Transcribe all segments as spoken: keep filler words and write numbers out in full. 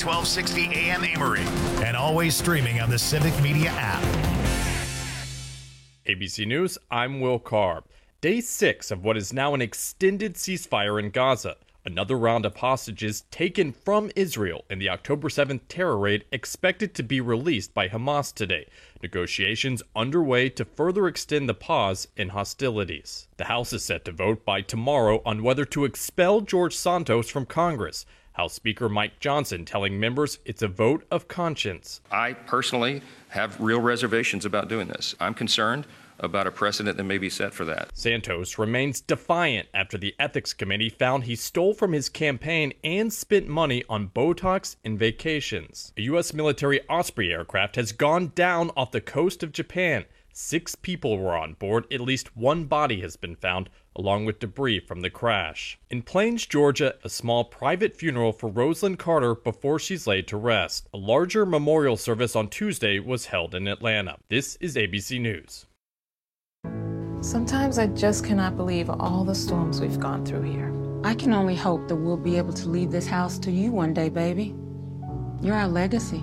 twelve sixty A M Amory, and always streaming on the Civic Media app. A B C News, I'm Will Carr. Day six of what is now an extended ceasefire in Gaza. Another round of hostages taken from Israel in the October seventh terror raid expected to be released by Hamas today. Negotiations underway to further extend the pause in hostilities. The House is set to vote by tomorrow on whether to expel George Santos from Congress. House Speaker Mike Johnson telling members it's a vote of conscience. I personally have real reservations about doing this. I'm concerned about a precedent that may be set for that. Santos remains defiant after the Ethics Committee found he stole from his campaign and spent money on Botox and vacations. A U S military Osprey aircraft has gone down off the coast of Japan. Six people were on board. At least one body has been found, along with debris from the crash. In Plains, Georgia, a small private funeral for Rosalind Carter before she's laid to rest. A larger memorial service on Tuesday was held in Atlanta. This is A B C News. Sometimes I just cannot believe all the storms we've gone through here. I can only hope that we'll be able to leave this house to you one day, baby. You're our legacy.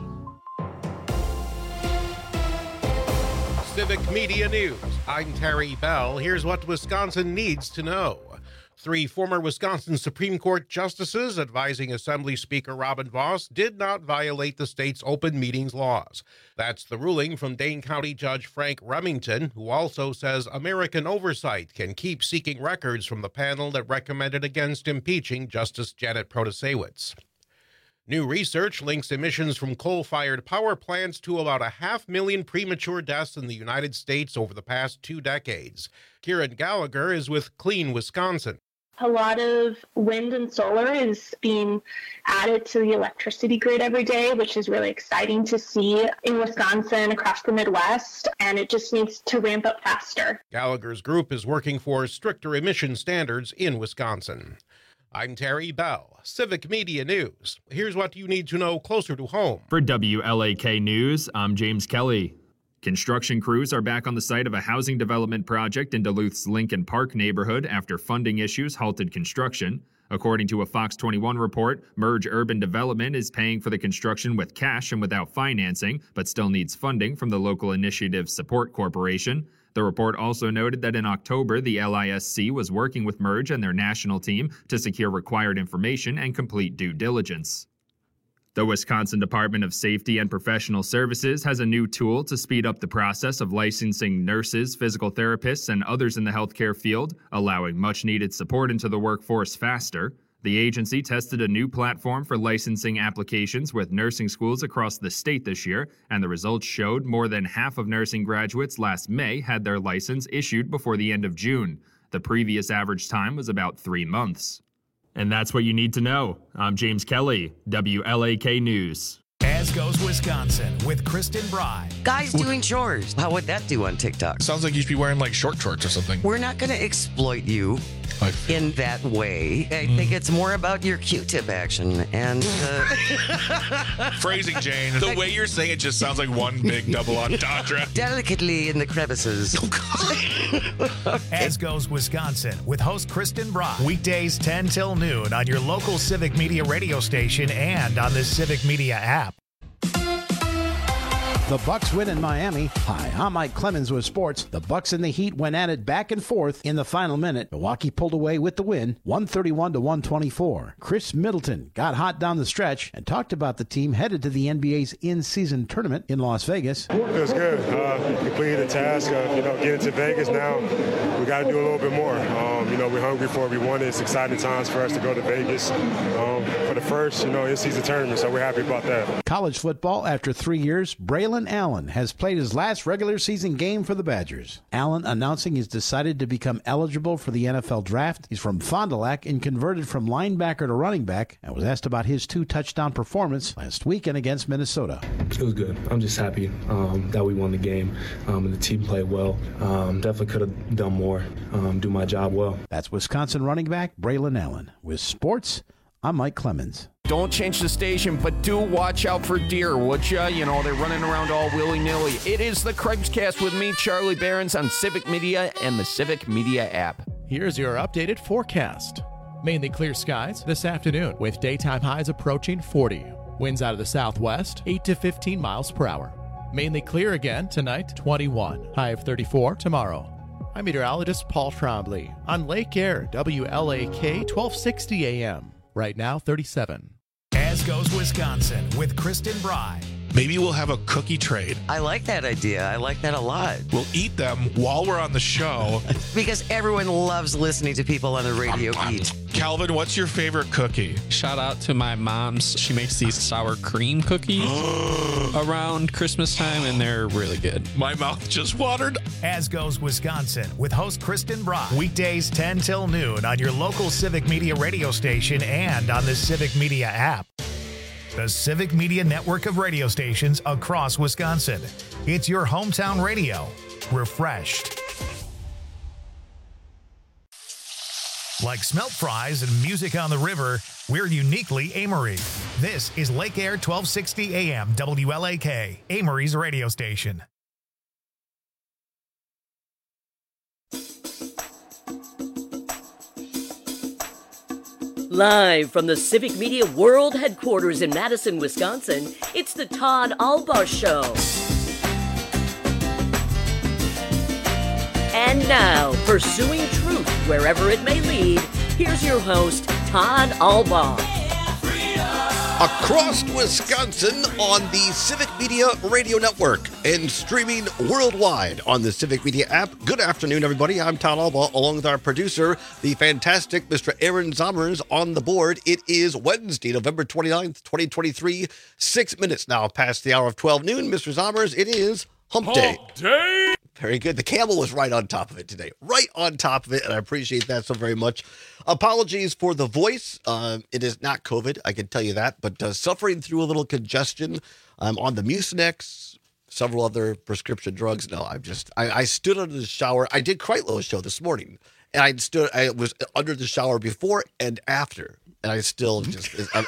Civic Media News. I'm Terry Bell. Here's what Wisconsin needs to know. Three former Wisconsin Supreme Court justices advising Assembly Speaker Robin Vos did not violate the state's open meetings laws. That's the ruling from Dane County Judge Frank Remington, who also says American oversight can keep seeking records from the panel that recommended against impeaching Justice Janet Protasewicz. New research links emissions from coal-fired power plants to about a half million premature deaths in the United States over the past two decades. Kieran Gallagher is with Clean Wisconsin. A lot of wind and solar is being added to the electricity grid every day, which is really exciting to see in Wisconsin, across the Midwest, and it just needs to ramp up faster. Gallagher's group is working for stricter emission standards in Wisconsin. I'm Terry Bell, Civic Media News. Here's what you need to know closer to home. For W L A K News, I'm James Kelly. Construction crews are back on the site of a housing development project in Duluth's Lincoln Park neighborhood after funding issues halted construction. According to a Fox twenty-one report, Merge Urban Development is paying for the construction with cash and without financing, but still needs funding from the local Initiative Support Corporation. The report also noted that in October, the L I S C was working with Merge and their national team to secure required information and complete due diligence. The Wisconsin Department of Safety and Professional Services has a new tool to speed up the process of licensing nurses, physical therapists, and others in the healthcare field, allowing much-needed support into the workforce faster. The agency tested a new platform for licensing applications with nursing schools across the state this year, and the results showed more than half of nursing graduates last May had their license issued before the end of June. The previous average time was about three months. And that's what you need to know. I'm James Kelly, W L A K News. As goes Wisconsin with Kristen Bry. Guys doing chores. How would that do on TikTok? Sounds like you should be wearing like short shorts or something. We're not going to exploit you in that way. I Mm. think it's more about your Q-tip action and uh, phrasing, Jane. The way you're saying it just sounds like one big double entendre. Delicately in the crevices. As goes Wisconsin with host Kristen Bry. Weekdays ten till noon on your local Civic Media radio station and on the Civic Media app. The Bucks win in Miami. Hi, I'm Mike Clemens with sports. The Bucks and the Heat went at it back and forth in the final minute. Milwaukee pulled away with the win, one thirty-one to one twenty-four. Chris Middleton got hot down the stretch and talked about the team headed to the N B A's in-season tournament in Las Vegas. It was good. Uh, completed the task of, you know, getting to Vegas now. We got to do a little bit more. Um, you know, we're hungry for it. We won it. It's exciting times for us to go to Vegas um, for the first, you know, in-season tournament, so we're happy about that. College football, after three years, Braylon Allen has played his last regular season game for the Badgers. Allen announcing he's decided to become eligible for the N F L draft. He's from Fond du Lac and converted from linebacker to running back, and was asked about his two-touchdown performance last weekend against Minnesota. It was good. I'm just happy um, that we won the game um, and the team played well. Um, definitely could have done more, um, do my job well. That's Wisconsin running back Braylon Allen. With sports, I'm Mike Clemens. Don't change the station, but do watch out for deer, would ya? You know, they're running around all willy-nilly. It is the Craig's-Cast with me, Charlie Behrens, on Civic Media and the Civic Media app. Here's your updated forecast. Mainly clear skies this afternoon with daytime highs approaching forty. Winds out of the southwest, eight to fifteen miles per hour. Mainly clear again tonight, twenty-one. High of thirty-four tomorrow. I'm meteorologist Paul Trombley on Lake Air, W L A K, twelve sixty A M. Right now, thirty-seven. As goes Wisconsin with Kristen Bry. Maybe we'll have a cookie trade. I like that idea. I like that a lot. We'll eat them while we're on the show. Because everyone loves listening to people on the radio eat. Calvin, what's your favorite cookie? Shout out to my mom's. She makes these sour cream cookies around Christmas time, and they're really good. My mouth just watered. As goes Wisconsin with host Kristen Bry. Weekdays ten till noon on your local Civic Media radio station and on the Civic Media app. The Civic Media network of radio stations across Wisconsin. It's your hometown radio, refreshed. Like smelt fries and music on the river, we're uniquely Amory. This is Lake Air twelve sixty A M W L A K, Amory's radio station. Live from the Civic Media World Headquarters in Madison, Wisconsin, it's the Todd Albaugh Show. And now, pursuing truth wherever it may lead, here's your host, Todd Albaugh. Across Wisconsin on the Civic Media Radio Network and streaming worldwide on the Civic Media app. Good afternoon, everybody. I'm Todd Albaugh, along with our producer, the fantastic Mister Aaron Zommers on the board. It is Wednesday, November twenty-ninth, twenty twenty-three. Six minutes now past the hour of twelve noon. Mister Zommers, it is Hump Day. Hump Day! Very good. The camel was right on top of it today. Right on top of it, and I appreciate that so very much. Apologies for the voice. Uh, it is not COVID, I can tell you that, but uh, suffering through a little congestion. I'm on the Mucinex, several other prescription drugs. No, I'm just, I, I stood under the shower. I did Kreitlow's show this morning, and I stood, I was under the shower before and after. And I still just I,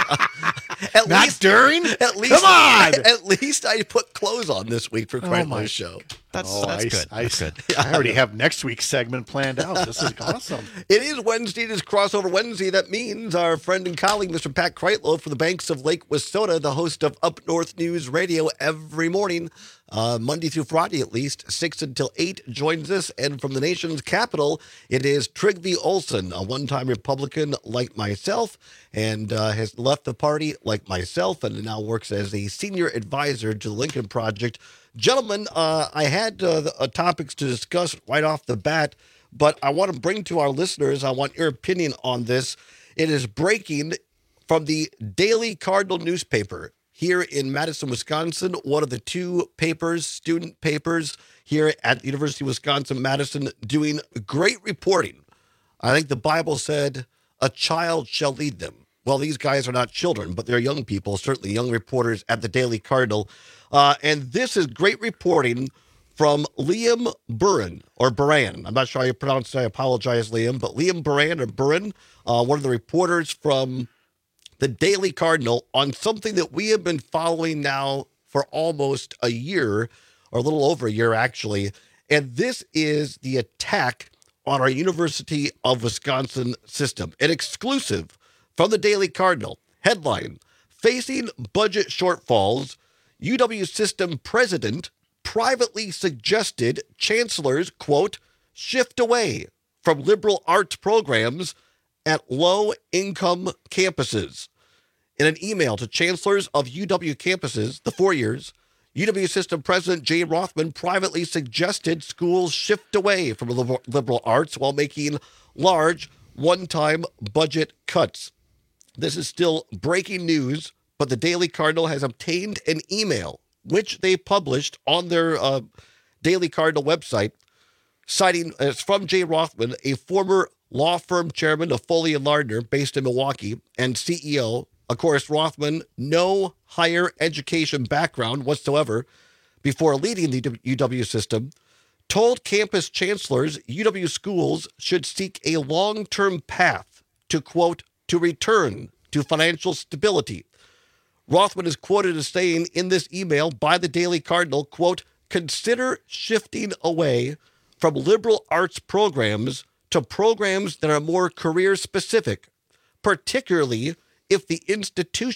I, at Not least during. At least, Come on. At least I put clothes on this week for Kreitlow's my- show. That's, Oh, that's I- good. I- That's good. I already have next week's segment planned out. This is awesome. It is Wednesday. It is Crossover Wednesday. That means our friend and colleague, Mister Pat Kreitlow, from the banks of Lake Wissota, the host of Up North News Radio every morning, uh, Monday through Friday at least, six until eight, joins us. And from the nation's capital, it is Trygve Olsen, a one-time Republican like myself, and uh, has left the party like myself, and now works as a senior advisor to the Lincoln Project. Gentlemen, uh, I had uh, the, uh, topics to discuss right off the bat, but I want to bring to our listeners, I want your opinion on this. It is breaking from the Daily Cardinal newspaper here in Madison, Wisconsin, one of the two papers, student papers here at the University of Wisconsin-Madison, doing great reporting. I think the Bible said, a child shall lead them. Well, these guys are not children, but they're young people, certainly young reporters at the Daily Cardinal. Uh, and this is great reporting from Liam Buran, or Buran. I'm not sure how you pronounce it. I apologize, Liam. But Liam Buran, or Buran, uh, one of the reporters from the Daily Cardinal, on something that we have been following now for almost a year, or a little over a year, actually. And this is the attack on our University of Wisconsin system. An exclusive from the Daily Cardinal. Headline, Facing Budget Shortfalls, U W System President privately suggested chancellors, quote, shift away from liberal arts programs at low-income campuses. In an email to chancellors of U W campuses, the four years, U W System President Jay Rothman privately suggested schools shift away from liberal, liberal arts while making large one-time budget cuts. This is still breaking news, but the Daily Cardinal has obtained an email, which they published on their uh, Daily Cardinal website, citing, uh, it's from Jay Rothman, a former law firm chairman of Foley and Lardner based in Milwaukee and C E O. Of course, Rothman, no higher education background whatsoever before leading the U W system, told campus chancellors U W schools should seek a long-term path to, quote, to return to financial stability. Rothman is quoted as saying in this email by the Daily Cardinal, quote, consider shifting away from liberal arts programs to programs that are more career specific, particularly if the institution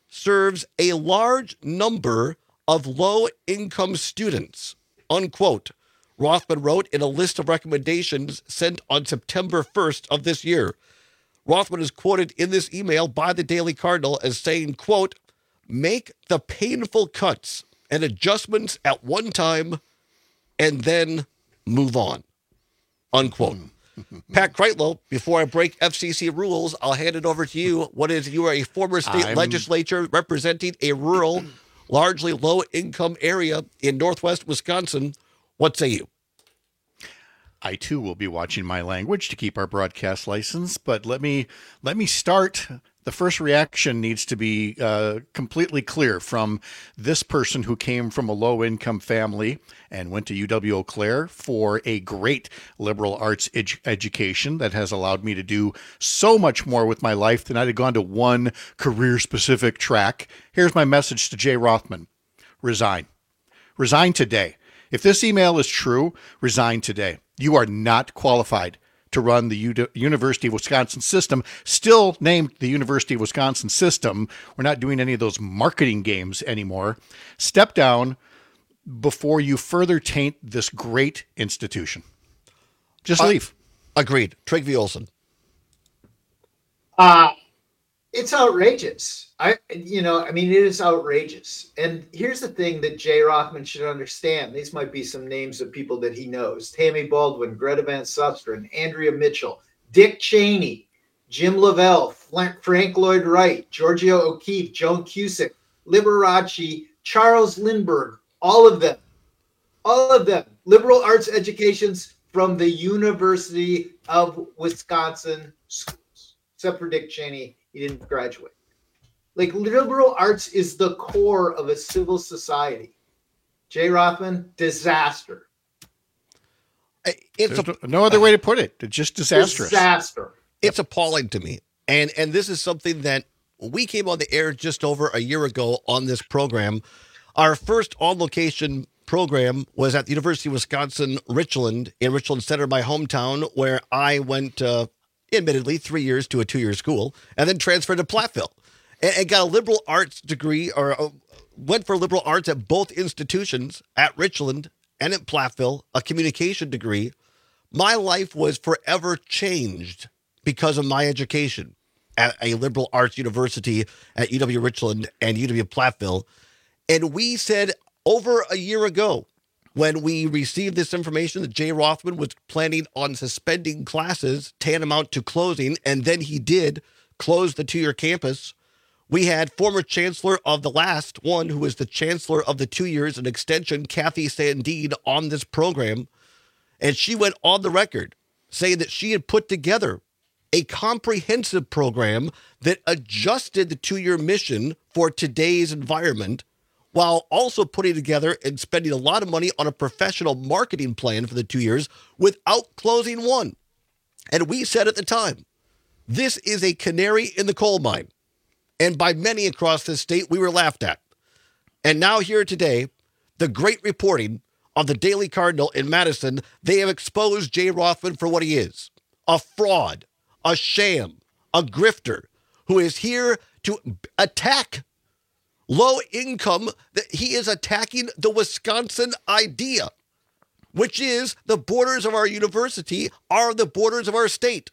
serves a large number of low-income students, unquote, Rothman wrote in a list of recommendations sent on September first of this year. Rothman is quoted in this email by the Daily Cardinal as saying, quote, make the painful cuts and adjustments at one time and then move on, unquote. Pat Kreitlow, before I break F C C rules, I'll hand it over to you. What is, you are a former state I'm... legislature representing a rural, largely low-income area in northwest Wisconsin. What say you? I too will be watching my language to keep our broadcast license, but let me let me start. The first reaction needs to be uh, completely clear from this person who came from a low-income family and went to U W-Eau Claire for a great liberal arts ed- education that has allowed me to do so much more with my life than I'd have gone to one career-specific track. Here's my message to Jay Rothman. Resign. Resign today. If this email is true, resign today. You are not qualified to run the U- University of Wisconsin system, still named the University of Wisconsin system. We're not doing any of those marketing games anymore. Step down before you further taint this great institution. Just leave. Uh, agreed. Trygve Olsen. Uh, it's outrageous. I, you know, I mean, it is outrageous. And here's the thing that Jay Rothman should understand. These might be some names of people that he knows. Tammy Baldwin, Greta Van Susteren, Andrea Mitchell, Dick Cheney, Jim Lavelle, Frank Lloyd Wright, Giorgio O'Keefe, Joan Cusick, Liberace, Charles Lindbergh, all of them, all of them, liberal arts educations from the University of Wisconsin schools, except for Dick Cheney. He didn't graduate. Like, liberal arts is the core of a civil society. Jay Rothman, disaster. It's a, no other way to put it. It's just disastrous. Disaster. It's appalling to me. And and this is something that we came on the air just over a year ago on this program. Our first on-location program was at the University of Wisconsin, Richland, in Richland Center, my hometown, where I went, uh, admittedly, three years to a two-year school, and then transferred to Platteville. And got a liberal arts degree, or uh, went for liberal arts at both institutions, at Richland and at Platteville, a communication degree. My life was forever changed because of my education at a liberal arts university at U W Richland and U W Platteville. And we said over a year ago, when we received this information that Jay Rothman was planning on suspending classes tantamount to closing, and then he did close the two-year campus. We had former chancellor of the last one, who was the chancellor of the two years and extension, Kathy Sandine, on this program. And she went on the record saying that she had put together a comprehensive program that adjusted the two-year mission for today's environment, while also putting together and spending a lot of money on a professional marketing plan for the two years without closing one. And we said at the time, this is a canary in the coal mine. And by many across this state, we were laughed at. And now here today, the great reporting of the Daily Cardinal in Madison, they have exposed Jay Rothman for what he is. A fraud, a sham, a grifter who is here to attack low income. He is attacking the Wisconsin idea, which is the borders of our university are the borders of our state.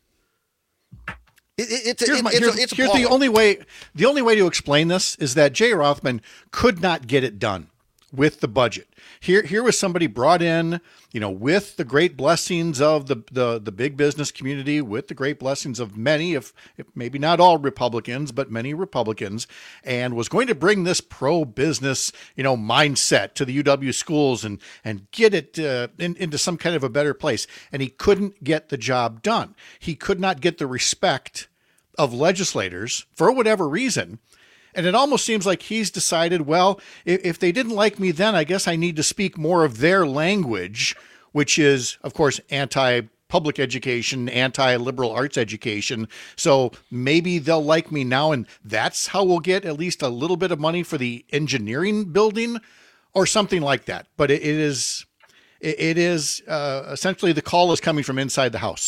It, it, it's here's it, my, it's, here's, it's here's the only way. The only way to explain this is that Jay Rothman could not get it done with the budget. Here, here was somebody brought in, you know, with the great blessings of the the, the big business community, with the great blessings of many, if, if maybe not all Republicans, but many Republicans, and was going to bring this pro-business, you know, mindset to the U W schools and and get it uh, in, into some kind of a better place. And he couldn't get the job done. He could not get the respect of legislators for whatever reason. And it almost seems like he's decided, well, if, if they didn't like me then, I guess I need to speak more of their language, which is, of course, anti-public education, anti-liberal arts education. So maybe they'll like me now, and that's how we'll get at least a little bit of money for the engineering building or something like that. But it, it is, it, it is uh, essentially the call is coming from inside the house.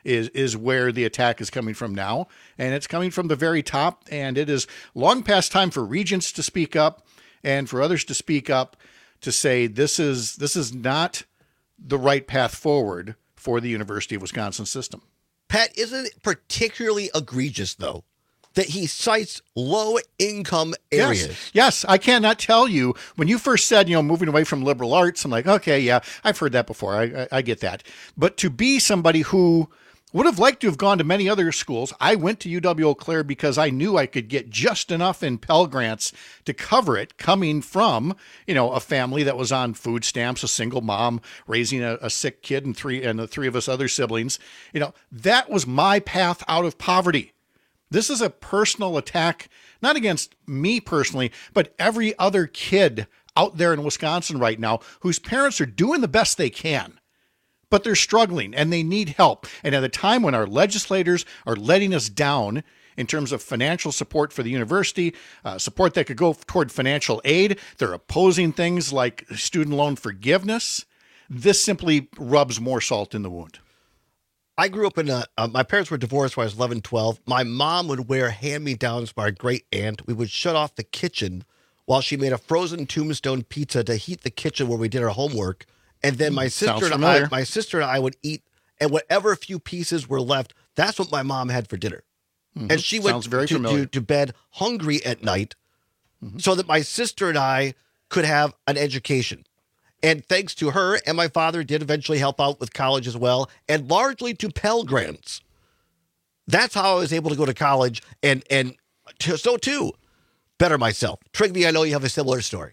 is is where the attack is coming from now, and it's coming from the very top. And it is long past time for regents to speak up and for others to speak up to say this is this is not the right path forward for the University of Wisconsin system. Pat, isn't it particularly egregious, though, that he cites low-income areas? Yes, yes, I cannot tell you. When you first said, you know, moving away from liberal arts, I'm like, okay, yeah, I've heard that before. I, I, I get that. But to be somebody who would have liked to have gone to many other schools, I went to U W Eau Claire because I knew I could get just enough in Pell Grants to cover it, coming from, you know, a family that was on food stamps, a single mom raising a, a sick kid and three and the three of us other siblings. You know, that was my path out of poverty. This is a personal attack, not against me personally, but every other kid out there in Wisconsin right now whose parents are doing the best they can, but they're struggling and they need help. And at a time when our legislators are letting us down in terms of financial support for the university, uh, support that could go toward financial aid, they're opposing things like student loan forgiveness. This simply rubs more salt in the wound. I grew up in a, uh, my parents were divorced when I was eleven, twelve. My mom would wear hand-me-downs by our great aunt. We would shut off the kitchen while she made a frozen Tombstone pizza to heat the kitchen where we did our homework. And then my sister and I, my sister and I would eat, and whatever few pieces were left, that's what my mom had for dinner. Mm-hmm. And she went very to, to, to bed hungry at night mm-hmm. so that my sister and I could have an education. And thanks to her, and my father did eventually help out with college as well, and largely to Pell Grants. That's how I was able to go to college and, and to, so too, better myself. Trigby, I know you have a similar story.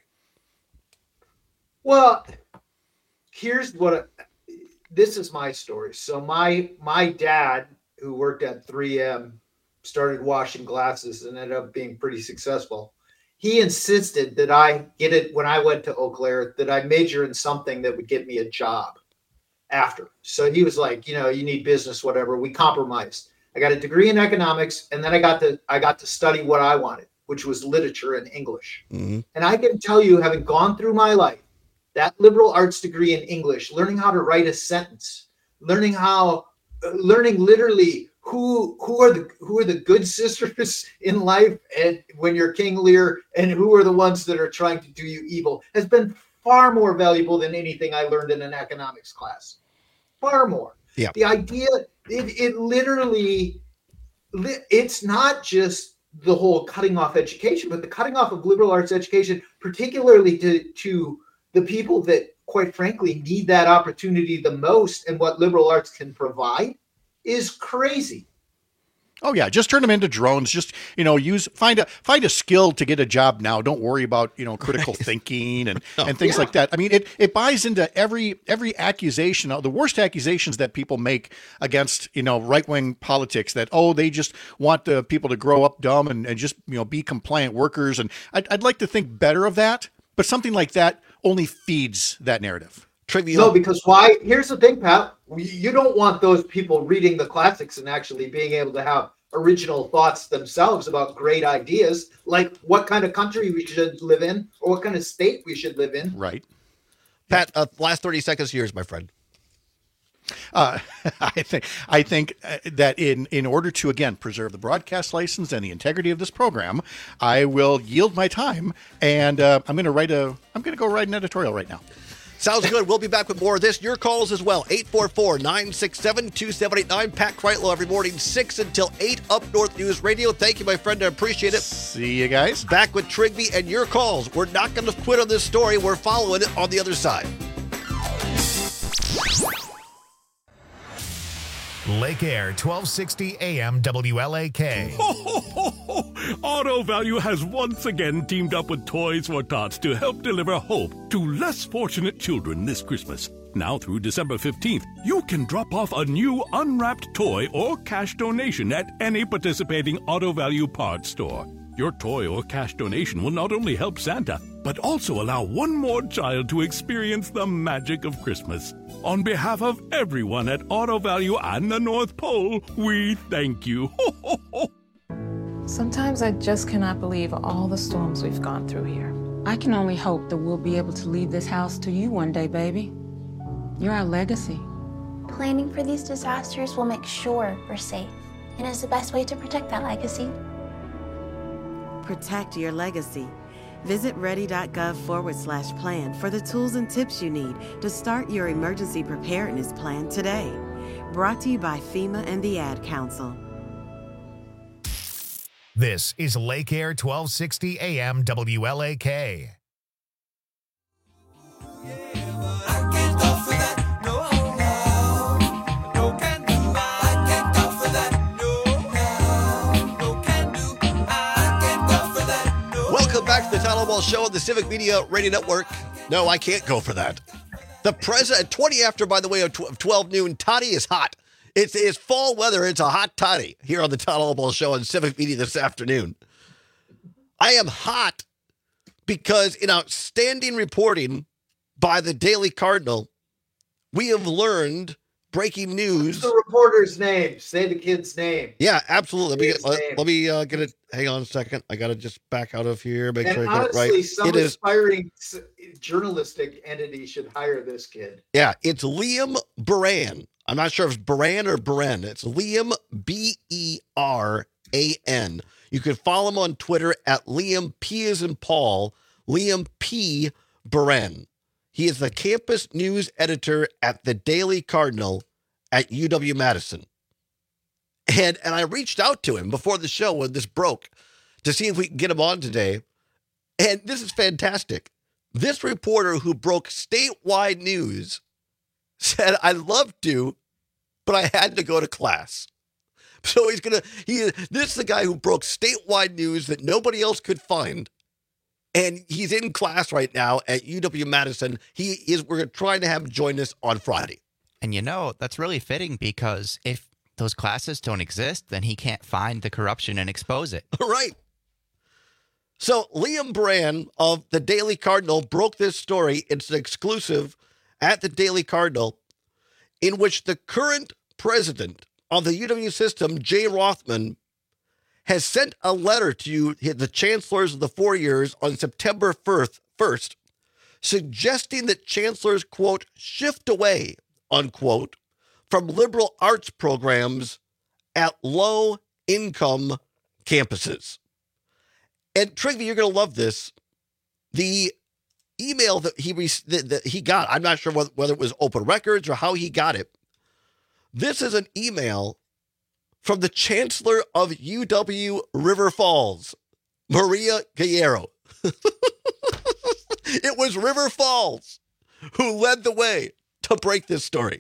Well, here's what, this is my story. So my, my dad, who worked at three M, started washing glasses and ended up being pretty successful. He insisted that I get it when I went to Eau Claire, that I major in something that would get me a job after. So he was like, you know, you need business, whatever. We compromised. I got a degree in economics, and then I got to I got to study what I wanted, which was literature and English. Mm-hmm. And I can tell you, having gone through my life, that liberal arts degree in English, learning how to write a sentence, learning how, uh, learning literally who who are the who are the good sisters in life and when you're King Lear, and who are the ones that are trying to do you evil, has been far more valuable than anything I learned in an economics class. Far more. Yeah. The idea, it, it literally, it's not just the whole cutting off education, but the cutting off of liberal arts education, particularly to, to the people that, quite frankly, need that opportunity the most, and what liberal arts can provide, is crazy. Oh yeah, just turn them into drones. Just, you know, use find a find a skill to get a job now. Don't worry about, you know, critical right. thinking and, no. and things yeah. like that. I mean, it it buys into every every accusation, the worst accusations that people make against, you know, right wing politics, that oh, they just want the people to grow up dumb and, and just, you know, be compliant workers. And I'd, I'd like to think better of that, but something like that only feeds that narrative. Trivial. No, because why? Here's the thing, Pat. You don't want those people reading the classics and actually being able to have original thoughts themselves about great ideas, like what kind of country we should live in or what kind of state we should live in. Right. Pat, uh, last thirty seconds here is my friend. Uh, I think I think that in, in order to, again, preserve the broadcast license and the integrity of this program, I will yield my time, and uh, I'm going to write a I'm going to go write an editorial right now. Sounds good. We'll be back with more of this. Your calls as well. eight four four, nine six seven, two seven eight nine. Pat Kreitlow every morning, six until eight, Up North News Radio. Thank you, my friend. I appreciate it. See you guys. Back with Trigby and your calls. We're not going to quit on this story. We're following it on the other side. Lake Air, twelve sixty A M W L A K. Ho, ho, ho, ho. Auto Value has once again teamed up with Toys for Tots to help deliver hope to less fortunate children this Christmas. Now through December fifteenth, you can drop off a new unwrapped toy or cash donation at any participating Auto Value parts store. Your toy or cash donation will not only help Santa, but also allow one more child to experience the magic of Christmas. On behalf of everyone at Auto Value and the North Pole, we thank you. Ho, ho, ho. Sometimes I just cannot believe all the storms we've gone through here. I can only hope that we'll be able to leave this house to you one day, baby. You're our legacy. Planning for these disasters will make sure we're safe and is the best way to protect that legacy. Protect your legacy. Visit ready.gov forward slash plan for the tools and tips you need to start your emergency preparedness plan today. Brought to you by FEMA and the Ad Council. This is Lake Air twelve sixty A M W L A K. Welcome back to the Tyler Ball Show on the Civic Media Radio Network. No, I can't go for that. The president, twenty after, by the way, of twelve noon, toddy is hot. It's, it's fall weather. It's a hot toddy here on the Tyler Ball Show on Civic Media this afternoon. I am hot because in outstanding reporting by the Daily Cardinal, we have learned breaking news. What's the reporter's name? Say the kid's name. Yeah, absolutely. Let me, let, name. let me uh, get it. Hang on a second. I got to just back out of here. Make And sure I get it honestly, right. some It is, aspiring s- journalistic entity should hire this kid. yeah, it's Liam Beran. I'm not sure if it's Beran or Beren. It's Liam, B E R A N. You can follow him on Twitter at Liam P as in Paul, Liam P. Beran. He is the campus news editor at the Daily Cardinal at U W-Madison. And, and I reached out to him before the show when this broke to see if we can get him on today. And this is fantastic. This reporter who broke statewide news said, I'd love to, but I had to go to class. So he's going to, he, this is the guy who broke statewide news that nobody else could find. And he's in class right now at U W-Madison. He is, we're trying to have him join us on Friday. And you know, that's really fitting because if those classes don't exist, then he can't find the corruption and expose it. Right. So Liam Beran of the Daily Cardinal broke this story. It's an exclusive at the Daily Cardinal, in which the current president of the U W system, Jay Rothman, has sent a letter to the chancellors of the four years on September first, suggesting that chancellors, quote, shift away, unquote, from liberal arts programs at low-income campuses. And Trigby, you're going to love this. The email that he re- that, that he got, I'm not sure whether, whether it was open records or how he got it. This is an email from the chancellor of U W River Falls, Maria Guerrero. It was River Falls who led the way to break this story.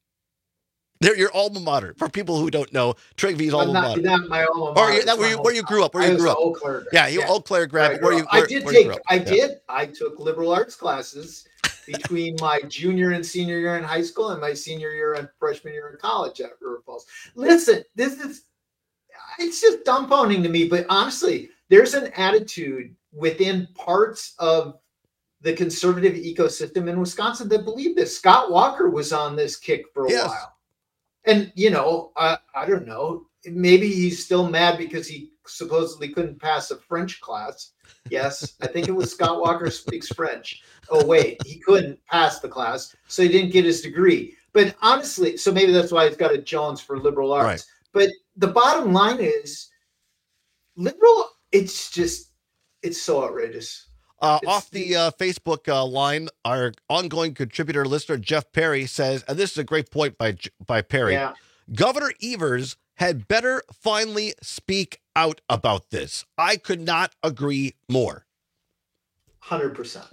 They're your alma mater. For people who don't know, Trigby's alma not, mater. Not my alma mater. Or you, that where you, where you grew up. Where I you grew up. Eau Claire. Yeah, you yeah. Eau Claire grad. Right, where you, I where, did where you take. grew up. I Yeah. did. I took liberal arts classes between my junior and senior year in high school and my senior year and freshman year in college at River Falls. Listen, this is. It's just dumbfounding to me. But honestly, there's an attitude within parts of the conservative ecosystem in Wisconsin that believe this. Scott Walker was on this kick for a Yes. while. And, you know, I, I don't know. Maybe he's still mad because he supposedly couldn't pass a French class. Yes, I think it was Scott Walker speaks French. Oh, wait, he couldn't pass the class, so he didn't get his degree. But honestly, so maybe that's why he's got a Jones for liberal arts. Right. But the bottom line is liberal, it's just, it's so outrageous. Uh, off the uh, Facebook uh, line, our ongoing contributor listener, Jeff Perry, says, and this is a great point by by Perry, Yeah. Governor Evers had better finally speak out about this. I could not agree more. one hundred percent.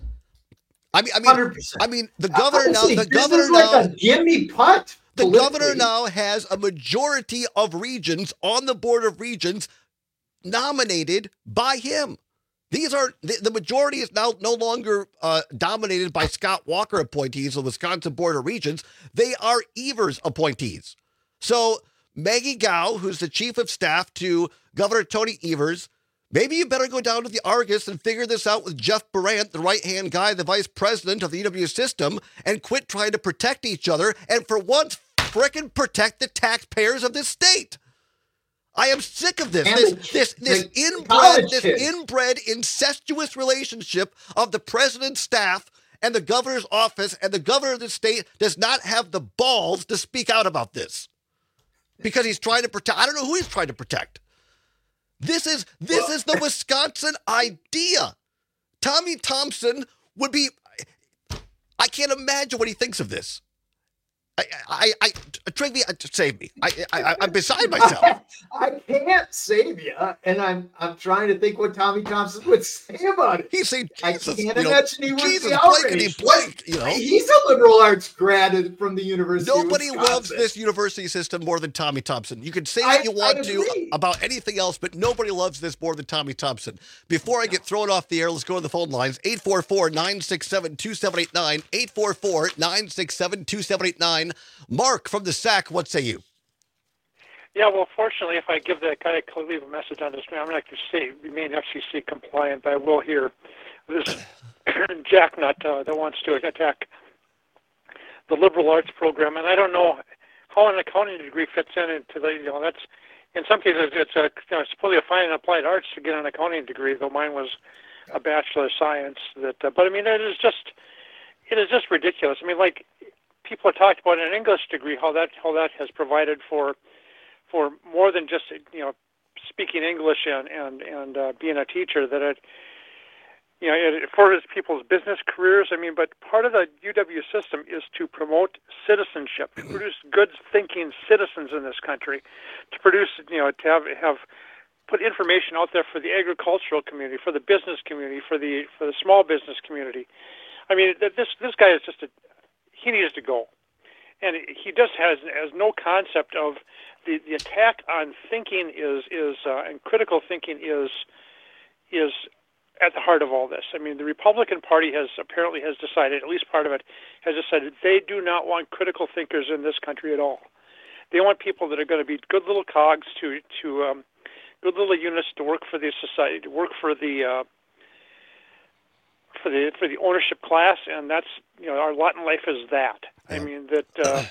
I mean, I mean, one hundred percent. I mean, the governor Honestly, now, the this governor is like now, a gimme putt. the politically. governor now has a majority of regions on the board of regents nominated by him. These are the, the majority is now no longer uh, dominated by Scott Walker appointees of the Wisconsin Board of Regents. They are Evers appointees. So Maggie Gao, who's the chief of staff to Governor Tony Evers, maybe you better go down to the Argus and figure this out with Jeff Berant, the right-hand guy, the vice president of the U W system, and quit trying to protect each other and for once frickin' protect the taxpayers of this state. I am sick of this. And This the- this this the inbred college this kids. inbred incestuous relationship of the president's staff and the governor's office and the governor of the state does not have the balls to speak out about this because he's trying to protect. I don't know who he's trying to protect. This is this is the Wisconsin idea. Tommy Thompson would be. I can't imagine what he thinks of this. I, I, I, Trigby, save me. I, I, I'm beside myself. I can't save you, and I'm, I'm trying to think what Tommy Thompson would say about it. He's saying, I Jesus, can't you know, imagine he would Jesus be blankety outraged. blank, you know. He's a liberal arts grad from the University. Nobody of Wisconsin. loves this university system more than Tommy Thompson. You can say I- what you want I to agree. about anything else, but nobody loves this more than Tommy Thompson. Before I get thrown off the air, let's go to the phone lines. eight four four, nine six seven, two seven eight nine. eight four four, nine six seven, two seven eight nine. Mark from the S A C, what say you? Yeah, well, fortunately, if I give that guy a leave a message on the screen, I'm not going to say remain F C C compliant, but I will hear this jacknut uh, that wants to attack the liberal arts program, and I don't know how an accounting degree fits in into the, you know, that's, in some cases, it's a, you know, supposedly a fine in applied arts to get an accounting degree, though mine was a Bachelor of Science. That, uh, but I mean, it is just, it is just ridiculous. I mean, like, people have talked about an English degree, how that how that has provided for for more than just, you know, speaking English and and and uh, being a teacher. That it, you know, it furthers people's business careers. I mean, but part of the U W system is to promote citizenship, to produce good thinking citizens in this country, to produce, you know, to have have put information out there for the agricultural community, for the business community, for the for the small business community. I mean, this this guy is just a he needs to go, and he just has has no concept of the, the attack on thinking is is uh, and critical thinking is is at the heart of all this. I mean, the Republican Party has apparently has decided, at least part of it, has decided they do not want critical thinkers in this country at all. They want people that are going to be good little cogs to to um, good little units to work for the society, to work for the uh, for the for the ownership class, and that's, you know, our lot in life is that. I mean that. Uh,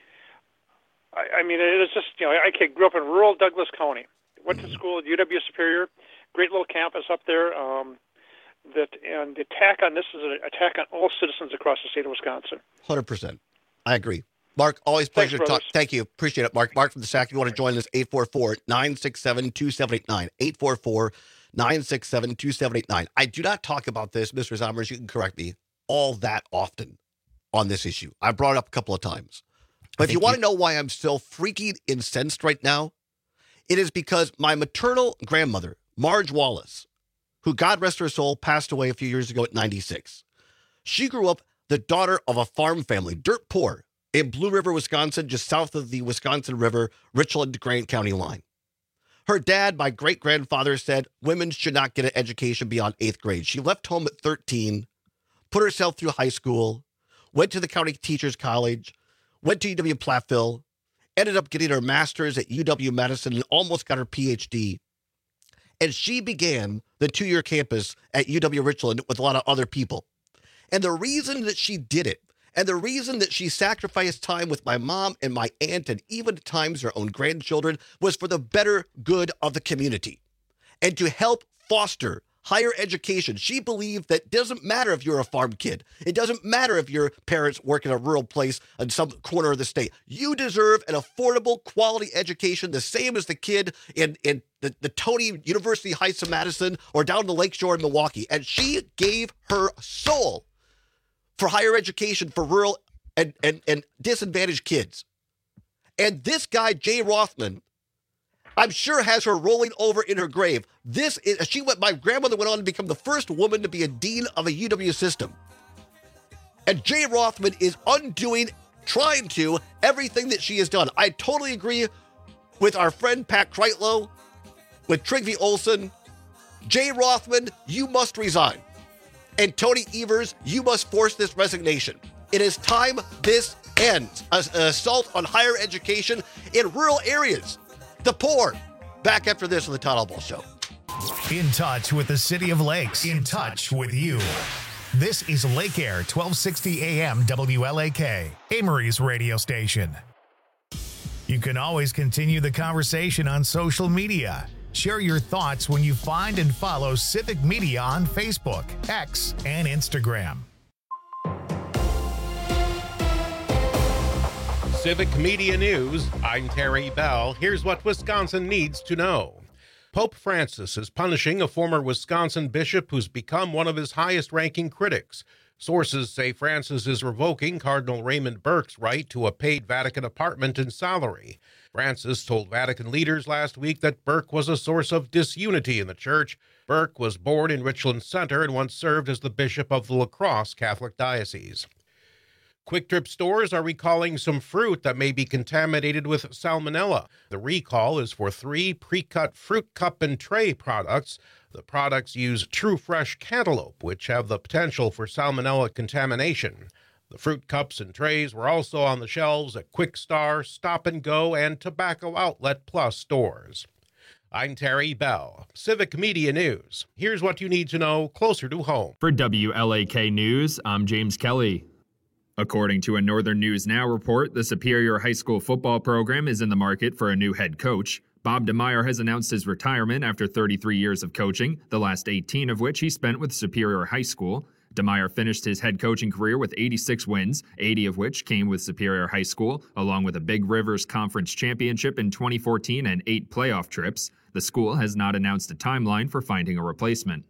I, I mean, it is just, you know, I grew up in rural Douglas County. Went to school at U W Superior, great little campus up there. Um, that and the attack on this is an attack on all citizens across the state of Wisconsin. one hundred percent. I agree. Mark, always pleasure Thanks, to talk. brothers. Thank you. Appreciate it, Mark. Mark from the S A C, if you want to join us, eight four four, nine six seven, two seven eight nine. eight four four, nine six seven, two seven eight nine. I do not talk about this, Mister Zommers, you can correct me, all that often on this issue. I brought it up a couple of times. But if you want to know why I'm so freaking incensed right now, it is because my maternal grandmother, Marge Wallace, who, God rest her soul, passed away a few years ago at ninety-six. She grew up the daughter of a farm family, dirt poor, in Blue River, Wisconsin, just south of the Wisconsin River, Richland-Grant County line. Her dad, my great-grandfather, said women should not get an education beyond eighth grade. She left home at thirteen, put herself through high school, went to the County Teachers College, went to U W Platteville, ended up getting her master's at U W-Madison, and almost got her P H D. And she began the two-year campus at U W-Richland with a lot of other people. And the reason that she did it, and the reason that she sacrificed time with my mom and my aunt, and even at times her own grandchildren, was for the better good of the community and to help foster higher education. She believed that it doesn't matter if you're a farm kid. It doesn't matter if your parents work in a rural place in some corner of the state. You deserve an affordable, quality education, the same as the kid in, in the, the Tony University Heights of Madison or down the Lakeshore in Milwaukee. And she gave her soul for higher education for rural and, and, and disadvantaged kids. And this guy, Jay Rothman, I'm sure has her rolling over in her grave. This is, she went, my grandmother went on to become the first woman to be a dean of a U W system. And Jay Rothman is undoing, trying to, everything that she has done. I totally agree with our friend Pat Kreitlow, with Trygve Olsen. Jay Rothman, you must resign. And Tony Evers, you must force this resignation. It is time this ends. An assault on higher education in rural areas. The poor. Back after this on the Todd Albaugh Show. In touch with the City of Lakes. In touch with you. This is Lake Air, twelve sixty A M W L A K, Amory's radio station. You can always continue the conversation on social media. Share your thoughts when you find and follow Civic Media on Facebook, X, and Instagram. Civic Media News, I'm Terry Bell. Here's what Wisconsin needs to know. Pope Francis is punishing a former Wisconsin bishop who's become one of his highest-ranking critics. Sources say Francis is revoking Cardinal Raymond Burke's right to a paid Vatican apartment and salary. Francis told Vatican leaders last week that Burke was a source of disunity in the church. Burke was born in Richland Center and once served as the bishop of the La Crosse Catholic Diocese. Quick Trip stores are recalling some fruit that may be contaminated with salmonella. The recall is for three pre-cut fruit cup and tray products. The products use True Fresh cantaloupe, which have the potential for salmonella contamination. The fruit cups and trays were also on the shelves at Quick Star, Stop and Go, and Tobacco Outlet Plus stores. I'm Terry Bell, Civic Media News. Here's what you need to know closer to home. For W L A K News, I'm James Kelly. According to a Northern News Now report, the Superior High School football program is in the market for a new head coach. Bob DeMeyer has announced his retirement after thirty-three years of coaching, the last eighteen of which he spent with Superior High School. DeMeyer finished his head coaching career with eighty-six wins, eighty of which came with Superior High School, along with a Big Rivers Conference championship in twenty fourteen and eight playoff trips. The school has not announced a timeline for finding a replacement.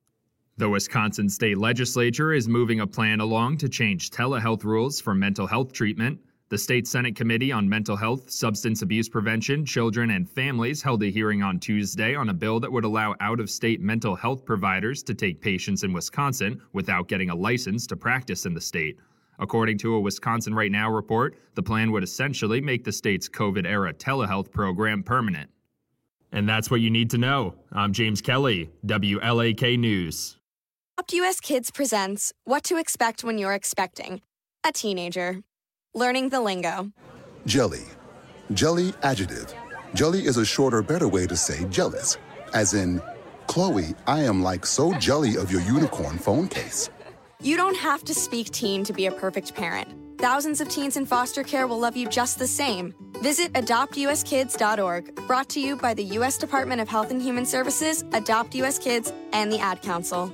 The Wisconsin State Legislature is moving a plan along to change telehealth rules for mental health treatment. The State Senate Committee on Mental Health, Substance Abuse Prevention, Children, and Families held a hearing on Tuesday on a bill that would allow out-of-state mental health providers to take patients in Wisconsin without getting a license to practice in the state. According to a Wisconsin Right Now report, the plan would essentially make the state's COVID-era telehealth program permanent. And that's what you need to know. I'm James Kelly, W L A K News. Adopt U S Kids presents What to Expect When You're Expecting a Teenager. Learning the lingo. Jelly. Jelly adjective. Jelly is a shorter, better way to say jealous. As in, Chloe, I am like so jelly of your unicorn phone case. You don't have to speak teen to be a perfect parent. Thousands of teens in foster care will love you just the same. Visit adopt u s kids dot org, brought to you by the U S Department of Health and Human Services, Adopt U S Kids, and the Ad Council.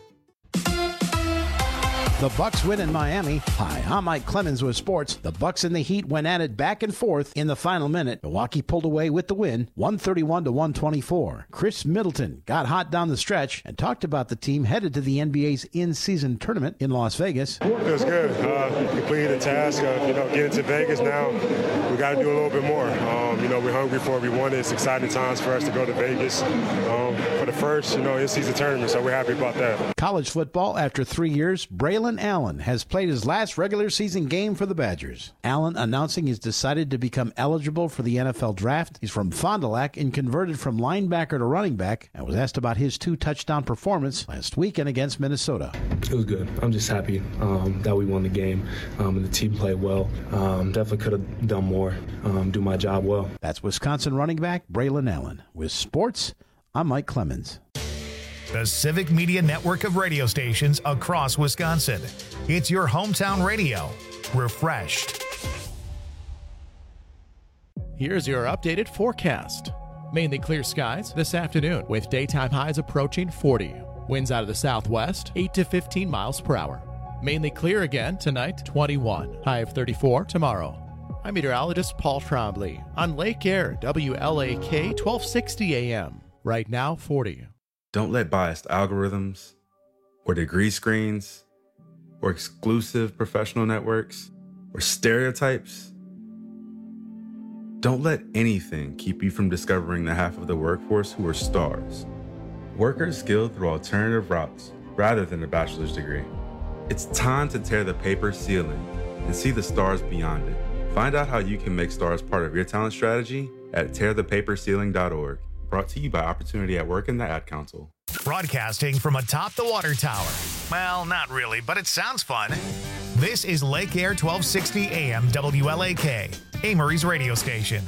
The Bucks win in Miami. Hi, I'm Mike Clemens with sports. The Bucks and the Heat went at it back and forth in the final minute. Milwaukee pulled away with the win, one thirty-one to one twenty-four. Chris Middleton got hot down the stretch and talked about the team headed to the N B A's in-season tournament in Las Vegas. It was good. Uh, completed the task of, you know, getting to Vegas now. We got to do a little bit more. Um, you know, we're hungry for it. We won it. It's exciting times for us to go to Vegas um, for the first, you know, in-season tournament, so we're happy about that. College football, after three years, Braylon Allen has played his last regular season game for the Badgers. Allen announcing he's decided to become eligible for the N F L draft. He's from Fond du Lac and converted from linebacker to running back, and was asked about his two-touchdown performance last weekend against Minnesota. It was good. I'm just happy um, that we won the game um, and the team played well. Um, definitely could have done more, um, do my job well. That's Wisconsin running back Braylon Allen. With sports, I'm Mike Clemens. The Civic Media Network of radio stations across Wisconsin. It's your hometown radio. Refreshed. Here's your updated forecast. Mainly clear skies this afternoon with daytime highs approaching forty. Winds out of the southwest, eight to fifteen miles per hour. Mainly clear again tonight, twenty-one. High of thirty-four tomorrow. I'm meteorologist Paul Trombley on Lake Air, W L A K twelve sixty A M. Right now, forty. Don't let biased algorithms or degree screens or exclusive professional networks or stereotypes. Don't let anything keep you from discovering the half of the workforce who are stars. Workers skilled through alternative routes rather than a bachelor's degree. It's time to tear the paper ceiling and see the stars beyond it. Find out how you can make stars part of your talent strategy at tear the paper ceiling dot org. Brought to you by Opportunity at Work and the Ad Council. Broadcasting from atop the water tower. Well, not really, but it sounds fun. This is Lake Air twelve sixty A M W L A K, Amory's radio station.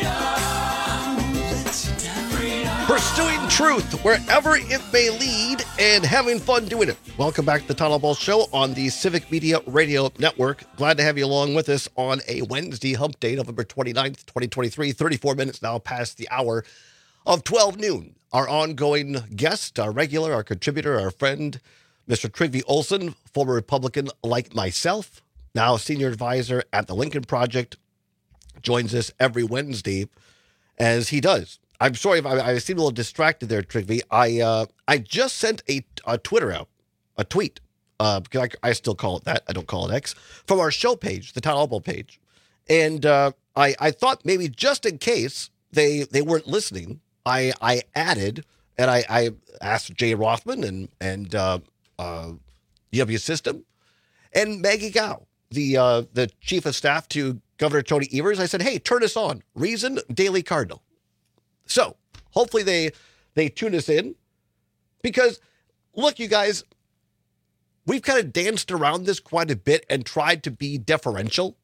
Pursuing truth wherever it may lead and having fun doing it. Welcome back to the Todd Ball Show on the Civic Media Radio Network. Glad to have you along with us on a Wednesday hump day, November twenty-ninth, twenty twenty-three, thirty-four minutes now past the hour of twelve noon. Our ongoing guest, our regular, our contributor, our friend, Mister Trygve Olsen, former Republican like myself, now senior advisor at the Lincoln Project, joins us every Wednesday as he does. I'm sorry if I, I seem a little distracted there, Trygve. I uh, I just sent a, a Twitter out, a tweet, uh, because I, I still call it that. I don't call it X, from our show page, the Todd Ball page. And uh, I, I thought maybe just in case they they weren't listening, I I added, and I, I asked Jay Rothman and, and uh, uh, U W System and Maggie Gao, the, uh, the chief of staff to Governor Tony Evers. I said, hey, turn us on. Reason, Daily Cardinal. So hopefully they they tune us in because, look, you guys, we've kind of danced around this quite a bit and tried to be deferential.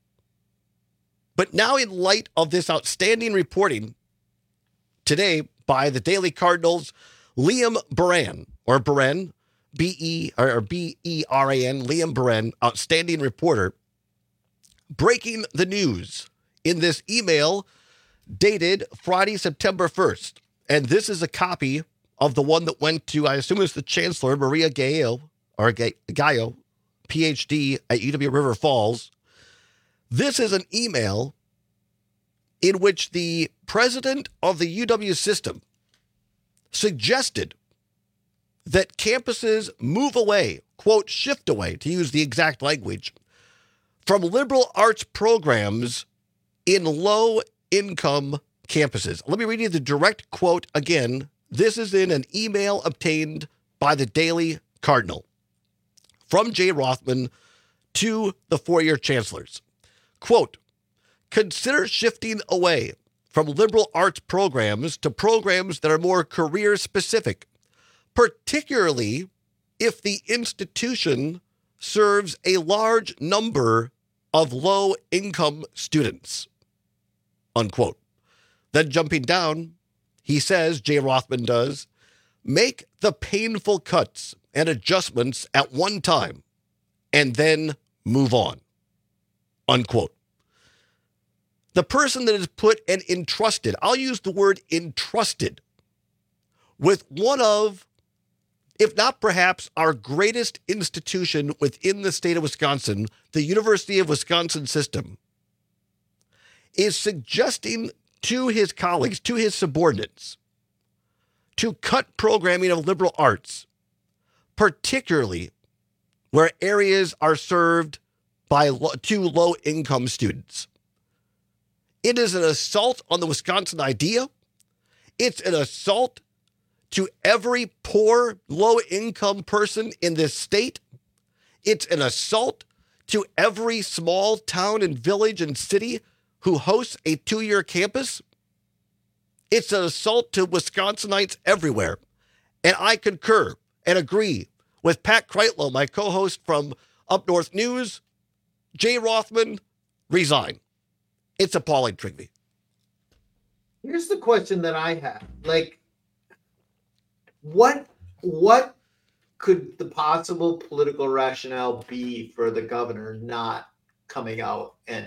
But now in light of this outstanding reporting today by the Daily Cardinal's Liam Beran, or Beren, B E or B E R A N, Liam Beran, outstanding reporter, breaking the news in this email dated Friday, September first. And this is a copy of the one that went to, I assume it's the Chancellor, Maria Gallo, or Gallo, P H D at U W River Falls. This is an email in which the president of the U W system suggested that campuses move away, quote, shift away, to use the exact language, from liberal arts programs in low income campuses. Let me read you the direct quote again. This is in an email obtained by the Daily Cardinal from Jay Rothman to the four-year chancellors. Quote, consider shifting away from liberal arts programs to programs that are more career specific, particularly if the institution serves a large number of low income students. Unquote. Then jumping down, he says, Jay Rothman does, make the painful cuts and adjustments at one time and then move on. Unquote. The person that is put and entrusted, I'll use the word entrusted, with one of, if not perhaps our greatest institution within the state of Wisconsin, the University of Wisconsin system, is suggesting to his colleagues, to his subordinates, to cut programming of liberal arts, particularly where areas are served by lo- too low-income students. It is an assault on the Wisconsin idea. It's an assault to every poor, low-income person in this state. It's an assault to every small town and village and city who hosts a two-year campus. It's an assault to Wisconsinites everywhere. And I concur and agree with Pat Kreitlow, my co-host from Up North News. Jay Rothman, resign. It's appalling, Trygve. Here's the question that I have. Like, what what could the possible political rationale be for the governor not coming out and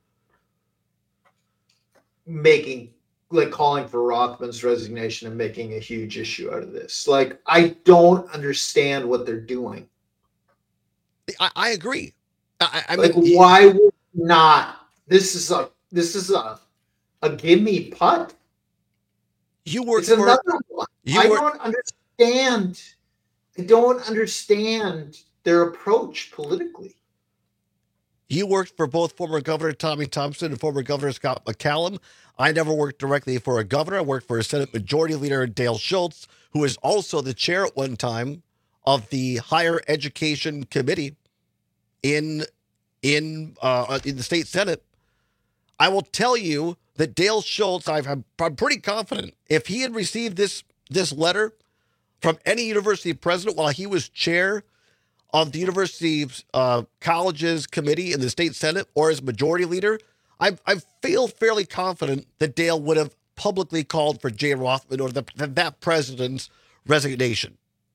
making, like, calling for Rothman's resignation and making a huge issue out of this? Like, I don't understand what they're doing. I, I agree. I, I like, mean, why would not? This is a this is a a gimme putt. You work it's for another one. you I work, don't understand. I don't understand their approach politically. You worked for both former Governor Tommy Thompson and former Governor Scott McCallum. I never worked directly for a governor. I worked for a Senate Majority Leader, Dale Schultz, who was also the chair at one time of the Higher Education Committee in in uh, in the state Senate. I will tell you that Dale Schultz, I've, I'm pretty confident, if he had received this this letter from any university president while he was chair of the University uh, Colleges Committee in the state Senate or as majority leader, I, I feel fairly confident that Dale would have publicly called for Jay Rothman or the, that president's resignation.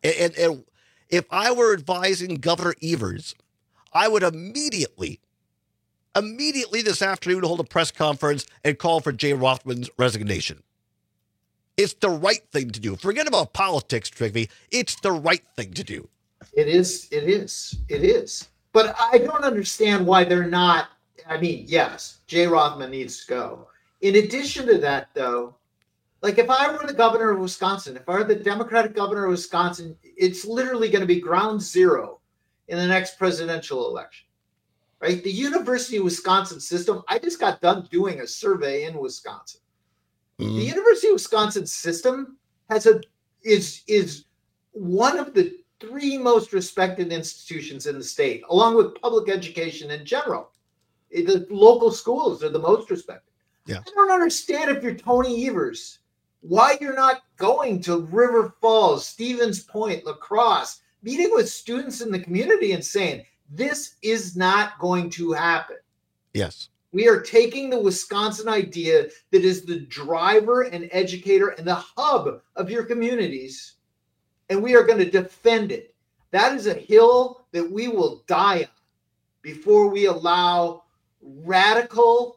And, and, and if I were advising Governor Evers, I would immediately, immediately this afternoon hold a press conference and call for Jay Rothman's resignation. It's the right thing to do. Forget about politics, Trigby. It's the right thing to do. It is. It is. It is. But I don't understand why they're not. I mean, yes, Jay Rothman needs to go. In addition to that, though, like if I were the governor of Wisconsin, if I were the Democratic governor of Wisconsin, it's literally going to be ground zero in the next presidential election, right? The University of Wisconsin system, I just got done doing a survey in Wisconsin. Mm-hmm. The University of Wisconsin system has a is is one of the three most respected institutions in the state, along with public education in general. The local schools are the most respected. Yeah. I don't understand if you're Tony Evers, why you're not going to River Falls, Stevens Point, La Crosse, meeting with students in the community and saying, this is not going to happen. Yes. We are taking the Wisconsin idea that is the driver and educator and the hub of your communities, and we are going to defend it. That is a hill that we will die on before we allow radical,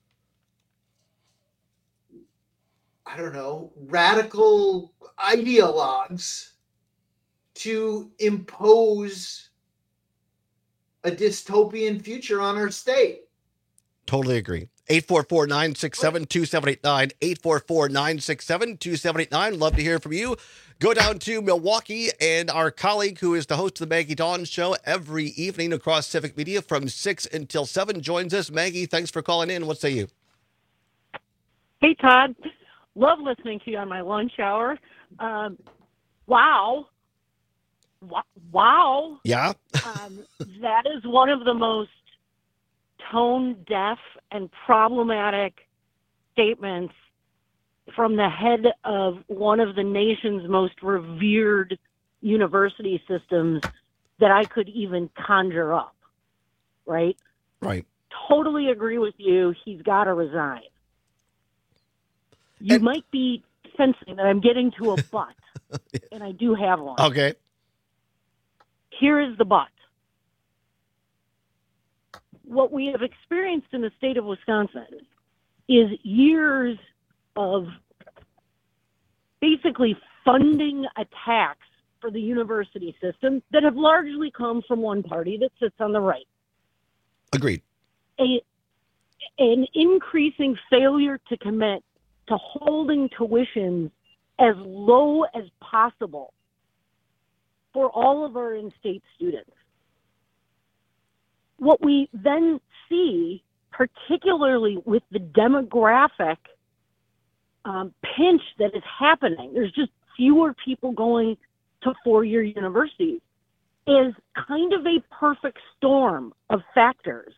I don't know, radical ideologues to impose a dystopian future on our state. Totally agree. eight four four, nine six seven, two seven eight nine, eight four four, nine six seven, two seven eight nine. Love to hear from you. Go down to Milwaukee, and our colleague who is the host of the Maggie Dawn Show every evening across Civic Media from six until seven joins us. Maggie, thanks for calling in. What say you? Hey, Todd. Love listening to you on my lunch hour. Um, wow. Wow. Yeah. um, that is one of the most tone-deaf and problematic statements from the head of one of the nation's most revered university systems that I could even conjure up, right? Right. Totally agree with you. He's got to resign. You and, might be sensing that I'm getting to a but, and I do have one. Okay. Here is the but. What we have experienced in the state of Wisconsin is years of basically funding attacks for the university system that have largely come from one party that sits on the right. Agreed. A, an increasing failure to commit to holding tuitions as low as possible for all of our in-state students. What we then see, particularly with the demographic um, pinch that is happening, there's just fewer people going to four-year universities, is kind of a perfect storm of factors.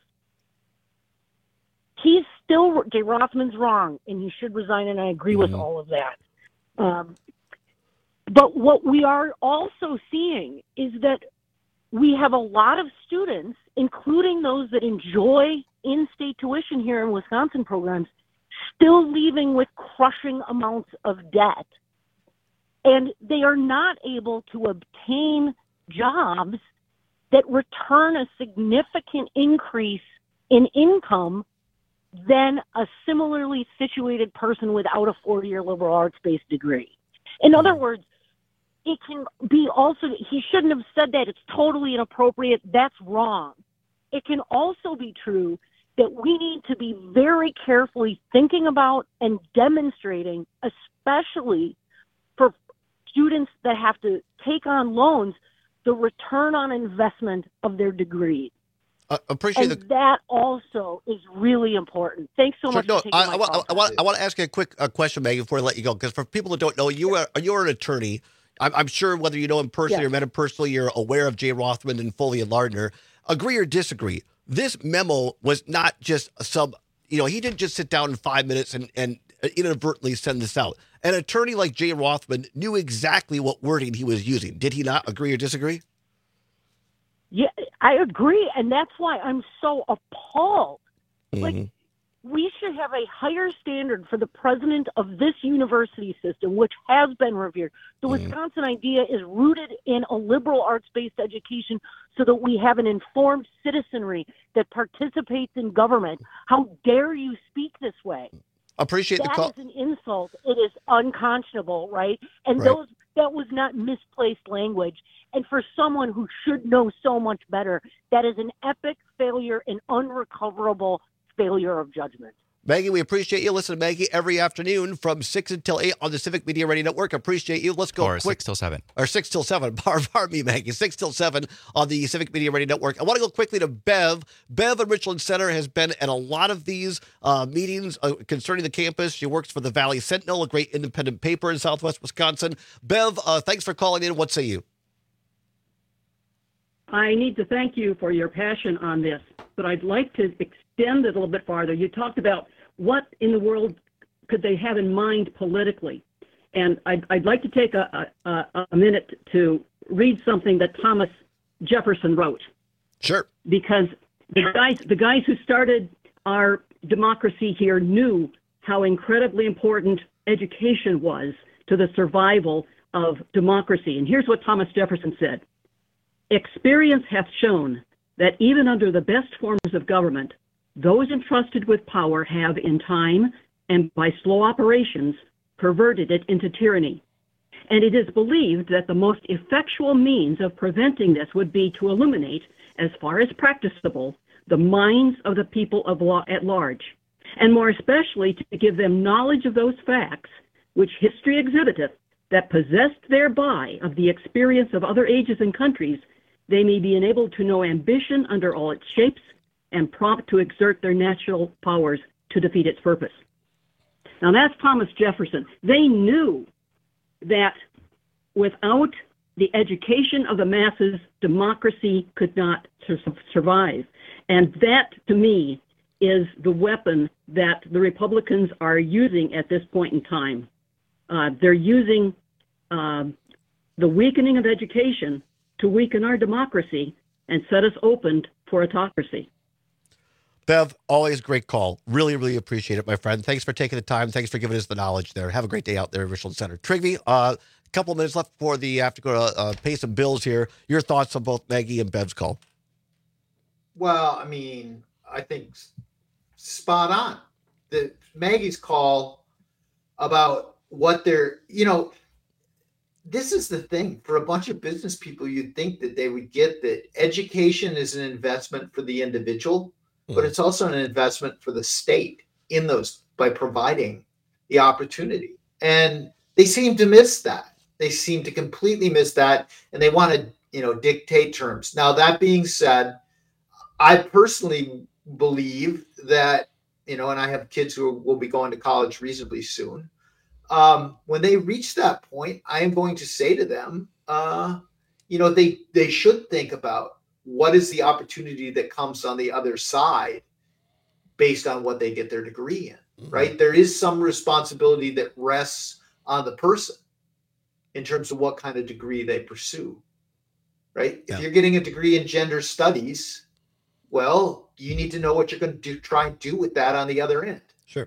He's still, Jay Rothman's wrong, and he should resign, and I agree mm-hmm. with all of that. Um, but what we are also seeing is that we have a lot of students, including those that enjoy in-state tuition here in Wisconsin programs, still leaving with crushing amounts of debt. And they are not able to obtain jobs that return a significant increase in income than a similarly situated person without a four-year liberal arts-based degree. In other words, it can be also, he shouldn't have said that. It's totally inappropriate. That's wrong. It can also be true that we need to be very carefully thinking about and demonstrating, especially for students that have to take on loans, the return on investment of their degree. Uh, appreciate and the... that also is really important. Thanks so sure, much no, for taking I, my I, call. I, I, want, I want to ask you a quick uh, question, Megan, before I let you go, because for people that don't know, you are you're an attorney. I'm, I'm sure whether you know him personally yes. or met him personally, you're aware of Jay Rothman and Foley and Lardner. Agree or disagree? This memo was not just some, you know, he didn't just sit down in five minutes and, and inadvertently send this out. An attorney like Jay Rothman knew exactly what wording he was using. Did he not? Agree or disagree? Yeah, I agree, and that's why I'm so appalled. Mm-hmm. Like, we should have a higher standard for the president of this university system, which has been revered. The mm. Wisconsin idea is rooted in a liberal arts-based education so that we have an informed citizenry that participates in government. How dare you speak this way? Appreciate that the call. That is an insult. It is unconscionable, right? And right. those that was not misplaced language. And for someone who should know so much better, that is an epic failure and unrecoverable failure of judgment. Maggie, we appreciate you. Listen to Maggie every afternoon from six until eight on the Civic Media Radio Network. Appreciate you. Let's go or quick. six till seven. Or six till seven. Pardon me, Maggie. six till seven on the Civic Media Radio Network. I want to go quickly to Bev. Bev at Richland Center has been at a lot of these uh, meetings uh, concerning the campus. She works for the Valley Sentinel, a great independent paper in Southwest Wisconsin. Bev, uh, thanks for calling in. What say you? I need to thank you for your passion on this, but I'd like to extend it a little bit farther. You talked about what in the world could they have in mind politically, and I'd, I'd like to take a, a, a minute to read something that Thomas Jefferson wrote. Sure. Because the guys, the guys who started our democracy here knew how incredibly important education was to the survival of democracy. And here's what Thomas Jefferson said. Experience hath shown that even under the best forms of government, those entrusted with power have in time and by slow operations perverted it into tyranny. And it is believed that the most effectual means of preventing this would be to illuminate, as far as practicable, the minds of the people of law at large, and more especially to give them knowledge of those facts which history exhibiteth, that possessed thereby of the experience of other ages and countries, they may be enabled to know ambition under all its shapes and prompt to exert their natural powers to defeat its purpose. Now that's Thomas Jefferson. They knew that without the education of the masses, democracy could not sur- survive. And that, to me, is the weapon that the Republicans are using at this point in time. Uh, they're using uh, the weakening of education to weaken our democracy and set us open for autocracy. Bev, always great call. Really, really appreciate it, my friend. Thanks for taking the time. Thanks for giving us the knowledge there. Have a great day out there at Richland Center. Trigby, a uh, couple of minutes left before the I have to go to uh, pay some bills here. Your thoughts on both Maggie and Bev's call? Well, I mean, I think spot on. The Maggie's call about what they're, you know, this is the thing for a bunch of business people. You'd think that they would get that education is an investment for the individual, mm. but it's also an investment for the state in those by providing the opportunity. And they seem to miss that. They seem to completely miss that. And they want to, you know, dictate terms. Now, that being said, I personally believe that, you know, and I have kids who will be going to college reasonably soon. Um, when they reach that point, I am going to say to them, uh, you know, they, they should think about what is the opportunity that comes on the other side based on what they get their degree in, mm-hmm. right? There is some responsibility that rests on the person in terms of what kind of degree they pursue, right? Yeah. If you're getting a degree in gender studies, well, you need to know what you're going to do, try and do with that on the other end. Sure.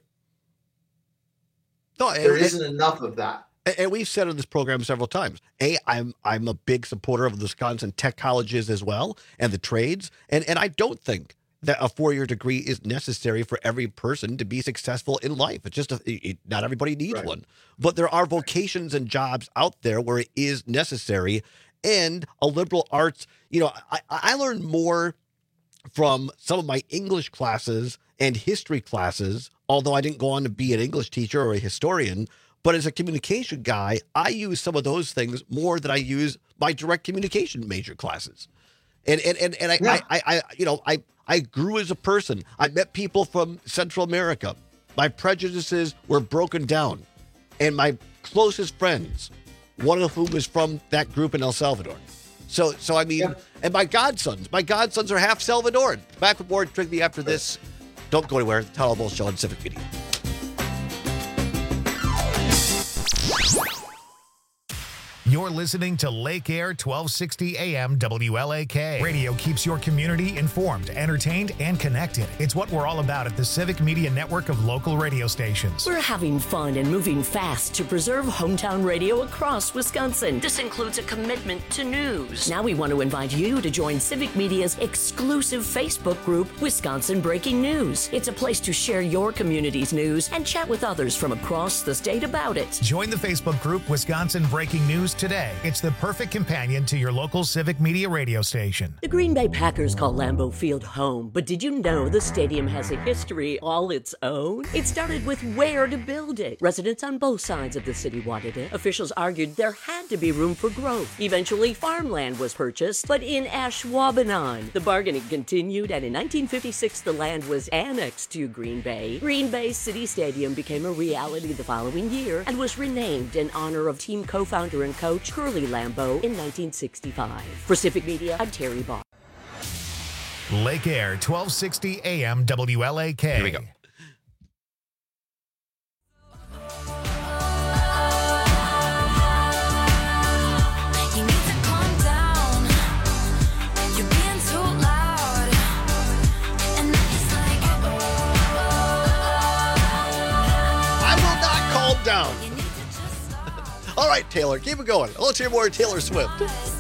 No, there and, isn't enough of that. And we've said on this program several times, A, I'm I'm a big supporter of the Wisconsin tech colleges as well and the trades. And and I don't think that a four-year degree is necessary for every person to be successful in life. It's just, a, it, not everybody needs right. one. But there are vocations and jobs out there where it is necessary. And a liberal arts, you know, I, I learned more from some of my English classes and history classes, although I didn't go on to be an English teacher or a historian. But as a communication guy, I use some of those things more than I use my direct communication major classes. And and and, and I, yeah. I, I, I, you know, I, I grew as a person. I met people from Central America. My prejudices were broken down. And my closest friends, one of whom was from that group in El Salvador. So, so I mean, yeah. and my godsons, my godsons are half Salvadoran. Back with more Trigby after this. Don't go anywhere. The Todd Old Bull Show on Civic Media. You're listening to Lake Air twelve sixty A M W L A K. Radio keeps your community informed, entertained, and connected. It's what we're all about at the Civic Media Network of local radio stations. We're having fun and moving fast to preserve hometown radio across Wisconsin. This includes a commitment to news. Now we want to invite you to join Civic Media's exclusive Facebook group, Wisconsin Breaking News. It's a place to share your community's news and chat with others from across the state about it. Join the Facebook group Wisconsin Breaking News today. It's the perfect companion to your local Civic Media radio station. The Green Bay Packers call Lambeau Field home, but did you know the stadium has a history all its own? It started with where to build it. Residents on both sides of the city wanted it. Officials argued there had to be room for growth. Eventually, farmland was purchased, but in Ashwaubenon. The bargaining continued, and in nineteen fifty-six, the land was annexed to Green Bay. Green Bay City Stadium became a reality the following year and was renamed in honor of team co-founder and coach Curly Lambeau in nineteen sixty-five. For Civic Media, I'm Terry Barr. Lake Air twelve sixty A M W L A K. Here we go. Down. All right, Taylor, keep it going. Let's hear more Taylor Swift.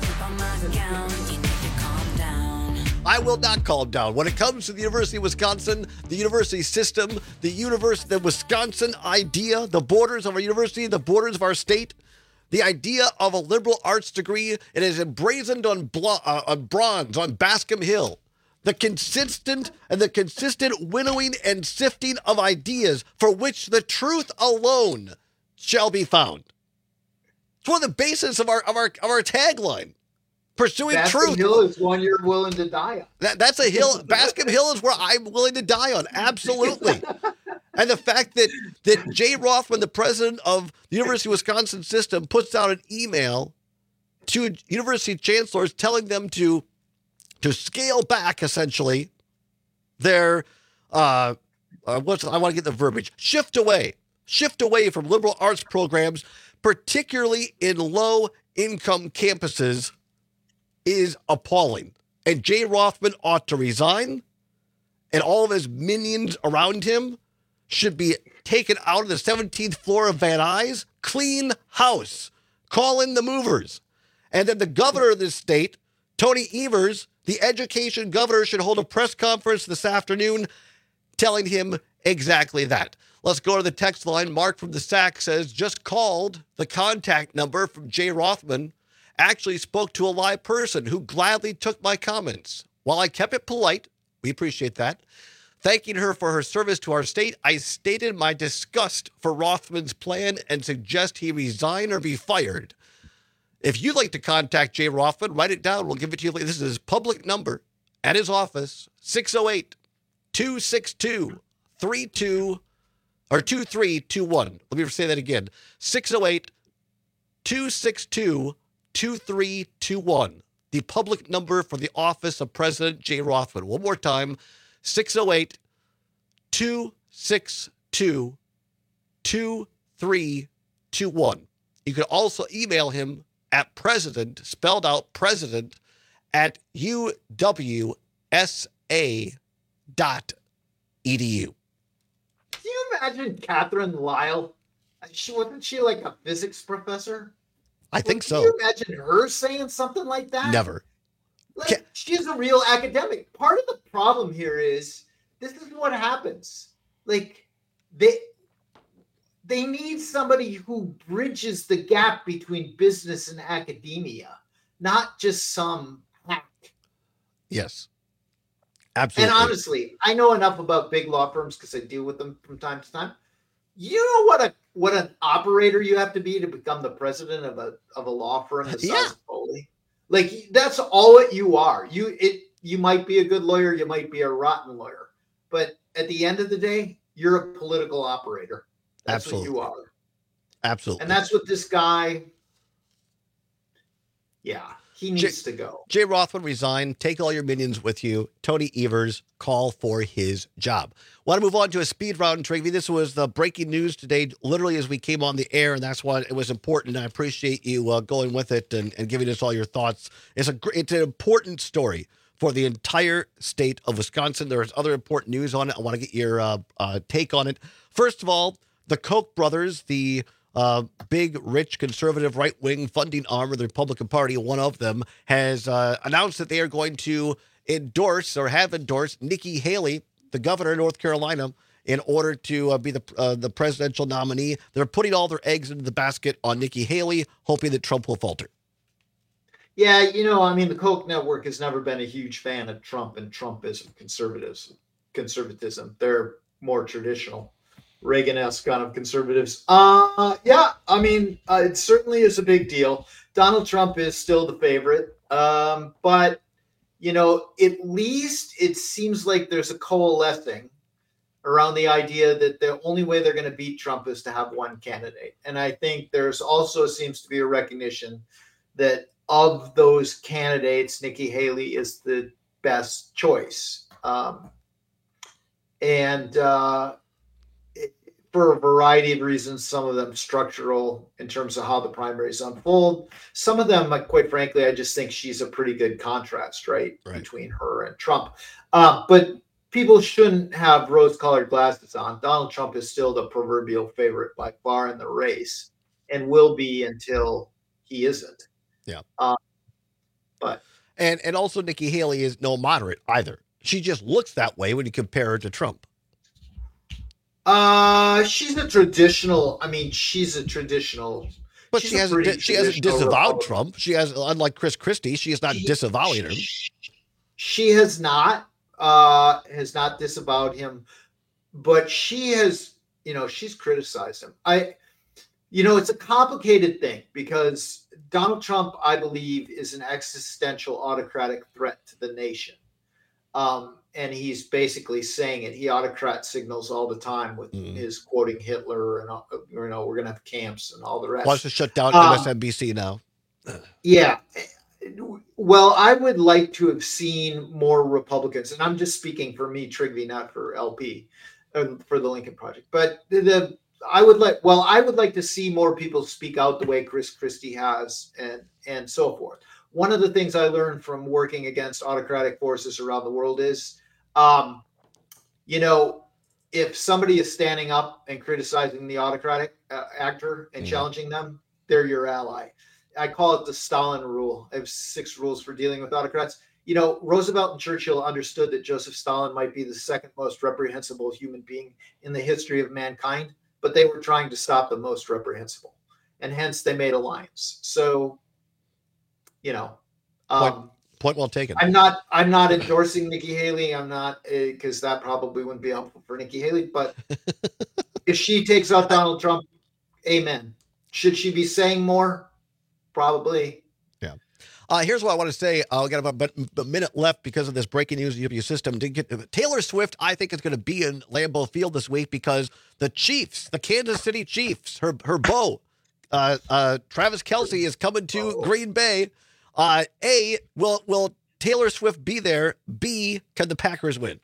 I will not calm down. When it comes to the University of Wisconsin, the university system, the university, the Wisconsin idea, the borders of our university, the borders of our state, the idea of a liberal arts degree, it is emblazoned on, blo- uh, on bronze on Bascom Hill. The consistent and the consistent winnowing and sifting of ideas for which the truth alone shall be found. It's one of the basis of our of our of our tagline. Pursuing Bascom truth. Hill is one you're willing to die on. That, that's a hill. Bascom Hill is where I'm willing to die on. Absolutely. And the fact that that Jay Rothman, the president of the University of Wisconsin system, puts out an email to university chancellors telling them to to scale back, essentially, their, uh, uh, what's, I want to get the verbiage, shift away, shift away from liberal arts programs, particularly in low-income campuses, is appalling. And Jay Rothman ought to resign, and all of his minions around him should be taken out of the seventeenth floor of Van Nuys, clean house, call in the movers. And then the governor of this state, Tony Evers, the education governor, should hold a press conference this afternoon telling him exactly that. Let's go to the text line. Mark from the S A C says, just called the contact number from Jay Rothman. Actually spoke to a live person who gladly took my comments. While I kept it polite, we appreciate that, thanking her for her service to our state, I stated my disgust for Rothman's plan and suggest he resign or be fired. If you'd like to contact Jay Rothman, write it down. We'll give it to you later. This is his public number at his office, six oh eight, two six two, three two or two three two one. Let me say that again. six oh eight, two six two, two three two one. The public number for the office of President Jay Rothman. One more time, six oh eight, two six two, two three two one. You can also email him at president, spelled out president, at U W S A dot E D U. Can you imagine Catherine Lyle? She, wasn't she like a physics professor? I think Can so. you imagine her saying something like that? Never. Like, she's a real academic. Part of the problem here is this is what happens. Like, they they need somebody who bridges the gap between business and academia, not just some hack. Yes. Absolutely. And honestly, I know enough about big law firms because I deal with them from time to time. You know what a what an operator you have to be to become the president of a of a law firm the size Yeah. of Foley? Like, that's all that you are. You it you might be a good lawyer, you might be a rotten lawyer, but at the end of the day, you're a political operator. That's Absolutely. what you are. Absolutely. And that's what this guy, yeah, He needs Jay, to go. Jay Rothman resign. Take all your minions with you. Tony Evers, call for his job. Want to move on to a speed round, Trigby. This was the breaking news today, literally as we came on the air, and that's why it was important. I appreciate you uh, going with it and, and giving us all your thoughts. It's a it's an important story for the entire state of Wisconsin. There's other important news on it. I want to get your uh, uh, take on it. First of all, the Koch brothers, the Uh, big, rich, conservative, right-wing funding arm of the Republican Party, one of them, has uh, announced that they are going to endorse or have endorsed Nikki Haley, the governor of North Carolina, in order to uh, be the uh, the presidential nominee. They're putting all their eggs into the basket on Nikki Haley, hoping that Trump will falter. Yeah, you know, I mean, the Koch network has never been a huge fan of Trump and Trumpism, conservatives, conservatism. They're more traditional. Reagan-esque kind of conservatives. Uh, yeah, I mean, uh, it certainly is a big deal. Donald Trump is still the favorite. Um, but, you know, at least it seems like there's a coalescing around the idea that the only way they're going to beat Trump is to have one candidate. And I think there's also seems to be a recognition that of those candidates, Nikki Haley is the best choice. Um, and, uh, for a variety of reasons, some of them structural in terms of how the primaries unfold. Some of them, like, quite frankly, I just think she's a pretty good contrast, right, right. between her and Trump. Uh, but people shouldn't have rose-colored glasses on. Donald Trump is still the proverbial favorite by far in the race and will be until he isn't. Yeah. Uh, but and and also Nikki Haley is no moderate either. She just looks that way when you compare her to Trump. Uh, she's a traditional. I mean, she's a traditional. But she hasn't. Di- she hasn't disavowed Trump. She has, unlike Chris Christie, she is not she, disavowing him. She has not. Uh, has not disavowed him, but she has. You know, she's criticized him. I. You know, it's a complicated thing because Donald Trump, I believe, is an existential autocratic threat to the nation. Um. And he's basically saying it. He autocrat signals all the time with mm. his quoting Hitler and, you know, we're going to have camps and all the rest. Wants to shut down um, M S N B C now. Yeah. Well, I would like to have seen more Republicans, and I'm just speaking for me, Trigby, not for L P, uh, for the Lincoln Project. But the, the I would like, well, I would like to see more people speak out the way Chris Christie has and and so forth. One of the things I learned from working against autocratic forces around the world is, Um, you know, if somebody is standing up and criticizing the autocratic uh, actor and mm. challenging them, they're your ally. I call it the Stalin rule. I have six rules for dealing with autocrats. You know, Roosevelt and Churchill understood that Joseph Stalin might be the second most reprehensible human being in the history of mankind, but they were trying to stop the most reprehensible, and hence they made alliance. So, you know, um, point, point well taken. I'm not. I'm not endorsing Nikki Haley. I'm not because uh, that probably wouldn't be helpful for Nikki Haley. But if she takes out Donald Trump, amen. Should she be saying more? Probably. Yeah. Uh, here's what I want to say. I'll get about a minute left because of this breaking news in the system. Didn't get to Taylor Swift, I think, is going to be in Lambeau Field this week because the Chiefs, the Kansas City Chiefs, her her beau, uh, uh, Travis Kelce, is coming to oh. Green Bay. Uh, A, will will Taylor Swift be there? B, can the Packers win?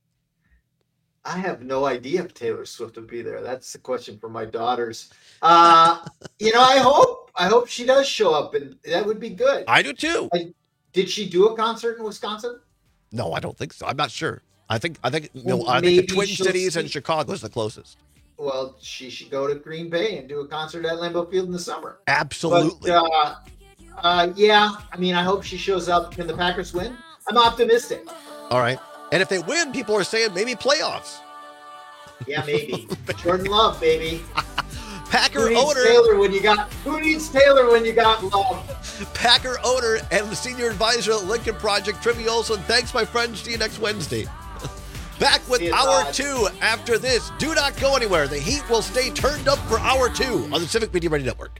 I have no idea if Taylor Swift will be there. That's the question for my daughters. Uh, you know, I hope I hope she does show up, and that would be good. I do too. I, did she do a concert in Wisconsin? No, I don't think so. I'm not sure. I think I think well, no. I think the Twin Cities see. and Chicago is the closest. Well, she should go to Green Bay and do a concert at Lambeau Field in the summer. Absolutely. But, uh, Uh, yeah, I mean, I hope she shows up. Can the Packers win? I'm optimistic. All right. And if they win, people are saying maybe playoffs. Yeah, maybe. Jordan Love, baby. Packer who needs owner. Taylor when you got, who needs Taylor when you got Love? Packer owner and the senior advisor at Lincoln Project, Trivia Olson. Thanks, my friends. See you next Wednesday. Back with hour God. two after this. Do not go anywhere. The heat will stay turned up for hour two on the Civic Media Radio Network.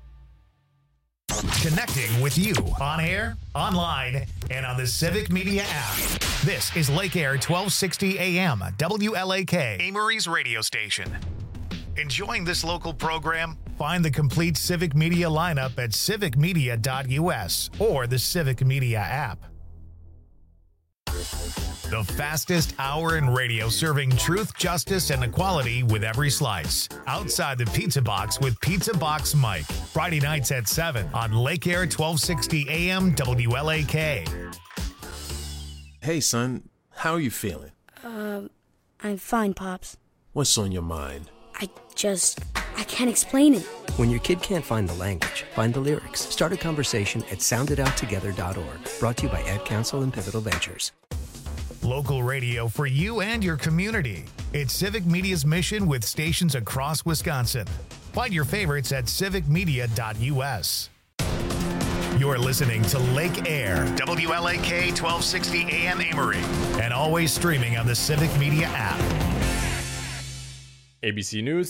Connecting with you on air, online, and on the Civic Media app. This is Lake Air twelve sixty A M, W L A K, Amory's radio station. Enjoying this local program? Find the complete Civic Media lineup at civic media dot u s or the Civic Media app. The fastest hour in radio, serving truth, justice, and equality with every slice. Outside the Pizza Box with Pizza Box Mike. Friday nights at seven on Lake Air twelve sixty A M W L A K. Hey, son. How are you feeling? Um, I'm fine, Pops. What's on your mind? I just... I can't explain it. When your kid can't find the language, find the lyrics. Start a conversation at sound it out together dot org. Brought to you by Ad Council and Pivotal Ventures. Local radio for you and your community. It's Civic Media's mission with stations across Wisconsin. Find your favorites at civic media dot u s. You're listening to Lake Air, W L A K twelve sixty A M Amory, and always streaming on the Civic Media app. A B C News.